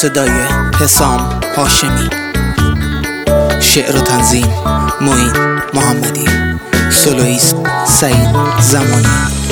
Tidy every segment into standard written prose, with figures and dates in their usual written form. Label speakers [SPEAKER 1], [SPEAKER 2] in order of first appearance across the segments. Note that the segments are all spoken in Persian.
[SPEAKER 1] صدای حسام هاشمی، شعر و تنظیم معین محمدی، سولویست سعید زمانی.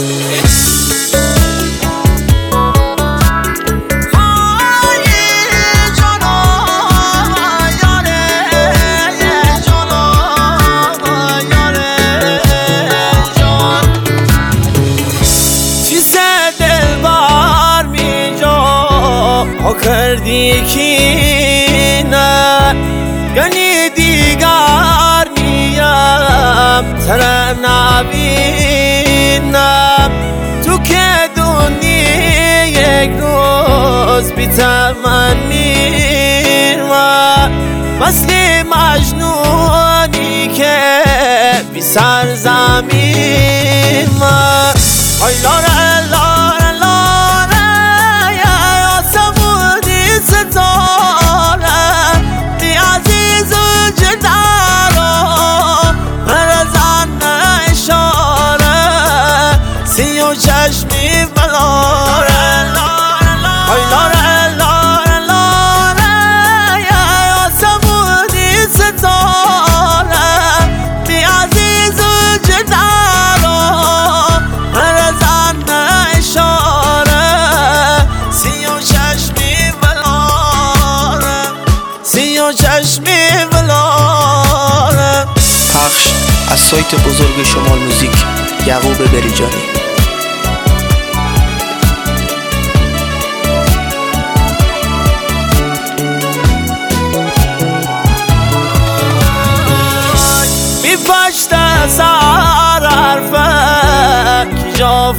[SPEAKER 2] کردی کی نه گنی دیگر نیم تر نبینم تو که دنیا یک روز بیتر من میرم مثل مجنونی که بی سر زمین من های لاره لاره لاره یا سمودی ستاره بی عزیز و جدارا رزن اشاره سی و چشمی بلاره های لاره لاره لاره یا سمودی ستاره بی عزیز و جدارا رزن اشاره سی و چشمی بلاره سی و چشمی بلاره.
[SPEAKER 1] پخش از سایت بزرگ شمال موزیک، یعقوب بریجانی.
[SPEAKER 2] بی پشت سر حرفه کی جا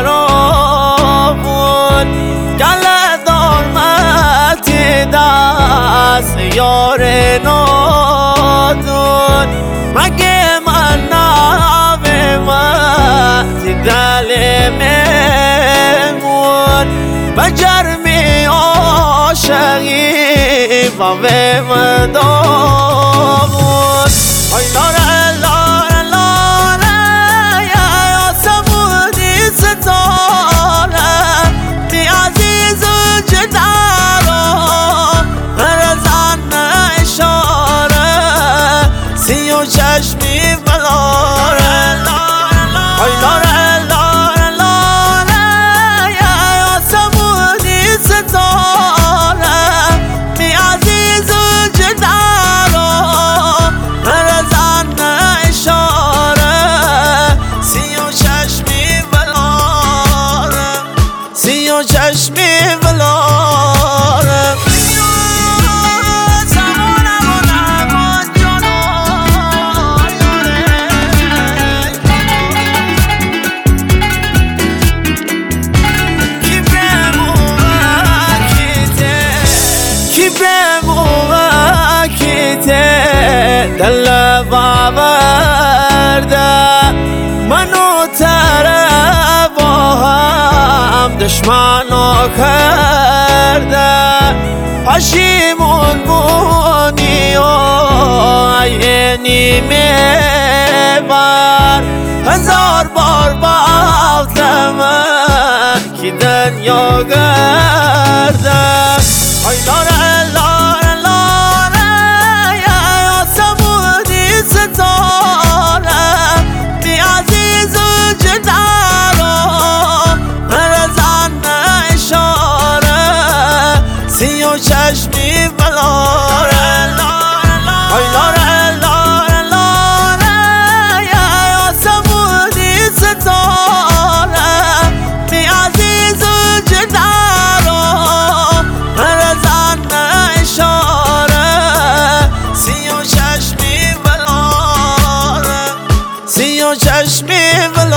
[SPEAKER 2] فرامون گل دارمتی دست یار نادون مگه من نویمتی دل میمون بجرمی عاشقی و مدامون های لاره لاره لاره یا سمودی ستاره بی عزیز و جدارا رزن اشاره سی و چشمی بلاره های لاره لاره لاره یا سمودی ستاره بی عزیز و جدارا رزن اشاره سی و چشمی بلاره سی و چشمی بلاره. دل باورده منو تره با هم دشمنو کرده پشیمون مونی و عینی میبر هزار بار باختم که دنیا گرده های لاره لاره لاره یا سمودی ستاره بی عزیز و جدارا رزن اشاره سی و چشمی بلاره های لاره لاره لاره یا سمودی ستاره بی عزیز و جدارا رزن اشاره سی و چشمی بلاره سی و چشمی بلاره.